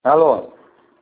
Alô?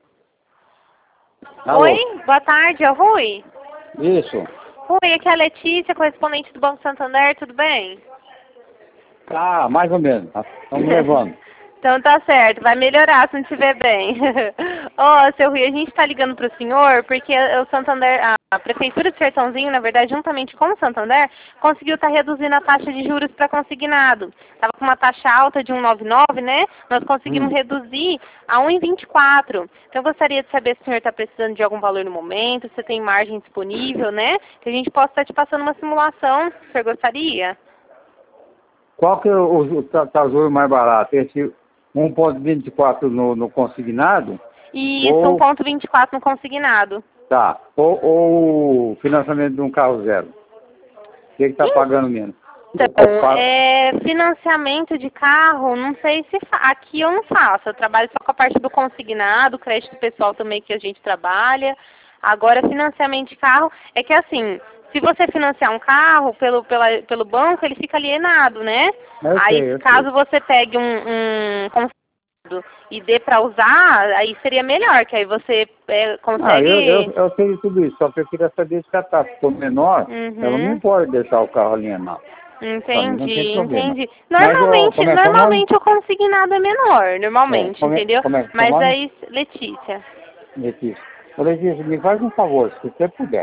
Alô? Oi, boa tarde, é o Rui. Isso. Rui, aqui é a Letícia, correspondente do Banco Santander, tudo bem? Tá, mais ou menos. Estamos levando. Então tá certo, vai melhorar se não estiver bem. Ô, seu Rui, a gente está ligando para o senhor porque o Santander, a Prefeitura de Sertãozinho, na verdade, juntamente com o Santander, conseguiu estar reduzindo a taxa de juros para consignado. Estava com uma taxa alta de 1,99, né? Nós conseguimos reduzir a 1,24. Então eu gostaria de saber se o senhor está precisando de algum valor no momento, se tem margem disponível, né? Que a gente possa estar te passando uma simulação, se o senhor gostaria. Qual que é o juros mais barato? Esse 1,24 no consignado? Isso, Ou, 1,24 no consignado. tá. Ou o financiamento de um carro zero? O que está pagando menos? Então, financiamento de carro, não sei se aqui eu não faço. Eu trabalho só com a parte do consignado, crédito pessoal também que a gente trabalha. Agora, financiamento de carro, é que assim, se você financiar um carro pelo banco, ele fica alienado, né? Aí, caso você pegue um consignado e dê para usar, aí seria melhor, que aí você consegue... Eu sei tudo isso, só que eu queria saber se a taxa for menor, ela não pode deixar o carro alienado. Entendi. Mas, Normalmente o consignado é menor, normalmente, entendeu? Mas aí, Letícia. Letícia. Ô, Letícia, me faz um favor, se você puder.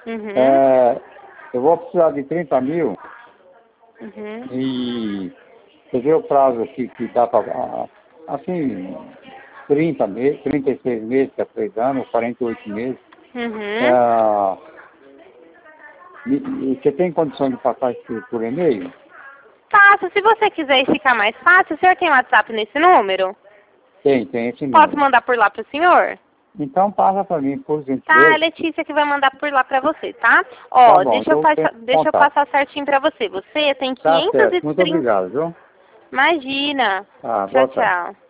Eu vou precisar de 30 mil e você vê o prazo aqui que dá para, assim, 30 meses, 36 meses, que é 3 anos, 48 meses. E você tem condição de passar isso por e-mail? Faço. Se você quiser ficar mais fácil, o senhor tem WhatsApp nesse número? Tem esse número. Posso mandar por lá para o senhor? Então passa para mim, por gentileza. Tá, a Letícia que vai mandar por lá para você, tá? Ó, Tá bom, deixa eu passar certinho para você. Você tem 530... Tá certo, muito obrigado, viu? Imagina. Ah, Tchau, boa tarde. tchau.